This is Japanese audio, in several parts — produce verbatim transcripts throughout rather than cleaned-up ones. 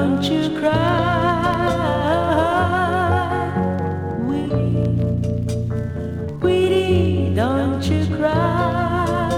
Don't you cry, Willie, Willie, don't you cry.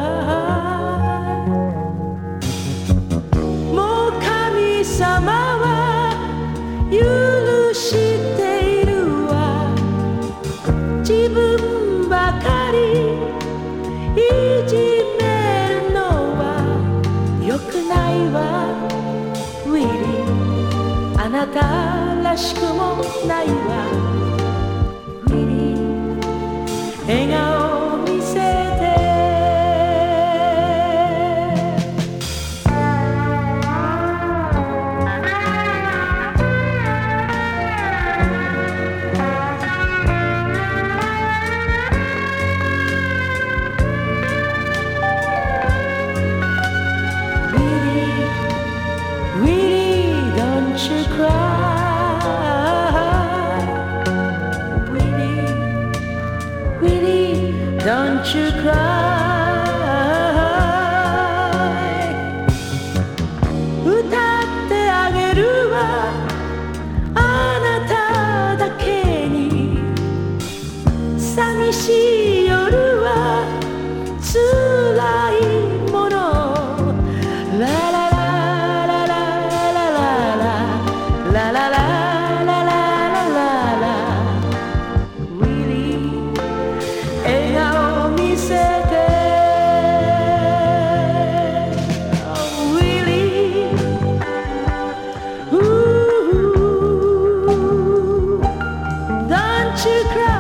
もう神様は許しているわ。自分ばかりいじめるのは良くないわ。ウィリー、あなたらしくもないわ。ウィリー、笑顔見せて。Don't you cry. Don't you cry. 歌ってあげるわ。あなただけに。寂しい夜は辛いもの。ラララララララララララyou cry.